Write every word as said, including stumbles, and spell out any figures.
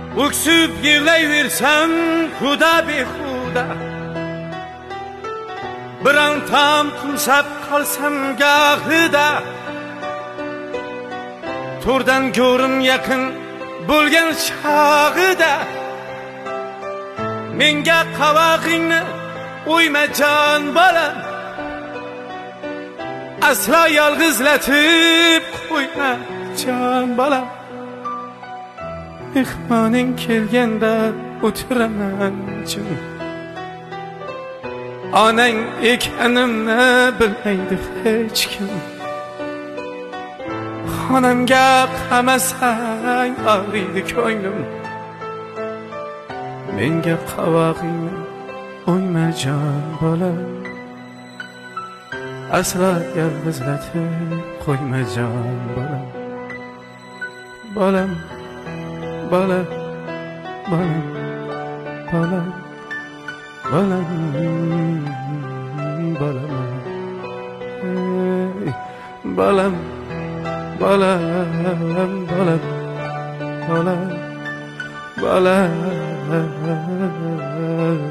Öksüp yig'layversam xuda behuda, biron tam qumsab qolsam gohida, to'rdan ko'rim yaqin bo'lgan chog'ida menga qavog'ingni o'yma jon bolam, aslo yolg'izlatib qo'yma jon bolam. Mehmoning kelganda o'tiraman jim, onang ekanimni bilmaydi hech kim. Xonamga qamasang og'riydi ko'nglim, menga qavog'ingni o'yma jon bolam, aslo yolg'izlatib qo'yma jon bolam. Bolam, bolam, bolam, bolam, bolam, bolam, bolam, bolam, bolam, bolam, bolam.